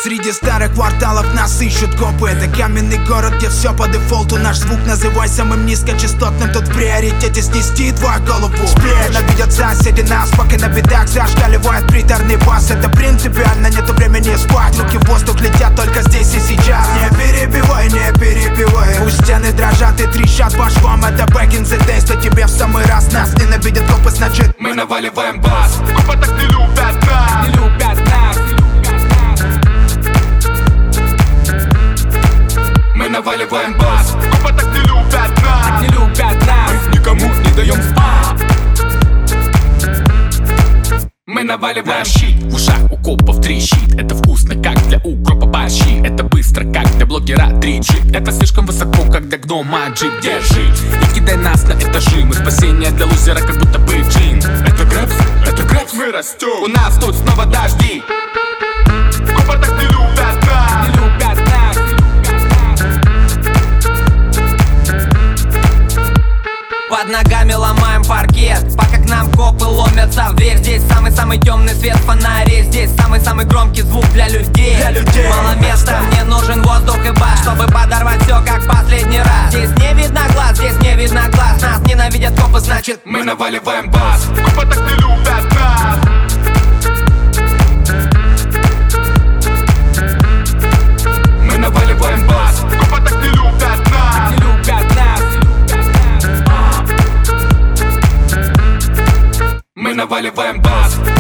Среди старых кварталов нас ищут копы. Это каменный город, где все по дефолту. Наш звук называй самым низкочастотным. Тут в приоритете снести твою голову. Ненавидят соседи нас, пока на бедах зашкаливает приторный бас. Это принципиально, нету времени спать. Руки в воздух летят только здесь и сейчас. Не перебивай, не перебивай. Пусть стены дрожат и трещат по швам. Это back in the days, то тебе в самый раз. Нас ненавидят копы, значит мы наваливаем бас. Копы так не любят нас, не любят нас. Мы наваливаем бас. Копы так не любят нас, не любят нас. Мы никому не даем спать. Мы наваливаем щит. В ушах у копов трещит. Это вкусно, как для укропа борщи. Это быстро, как для блогера 3G. Это слишком высоко, как для гнома джип. Держи и кидай нас на этажи. Мы спасение для лузера, как будто бы джин. Это грэпс, мы растем. У нас тут снова дожди. Копы так не любят нас, не любят нас. Под ногами ломаем паркет, пока к нам копы ломятся в дверь. Здесь самый-самый темный свет фонарей. Здесь самый-самый громкий звук для людей. Мало места, мне нужен воздух и бас, чтобы подорвать все как последний раз. Здесь не видно глаз, здесь не видно глаз. Нас ненавидят копы, значит мы наваливаем бас. Копы так не любят нас. Мы наваливаем бас. Копы так не любят нас, не любят нас. мы наваливаем бас.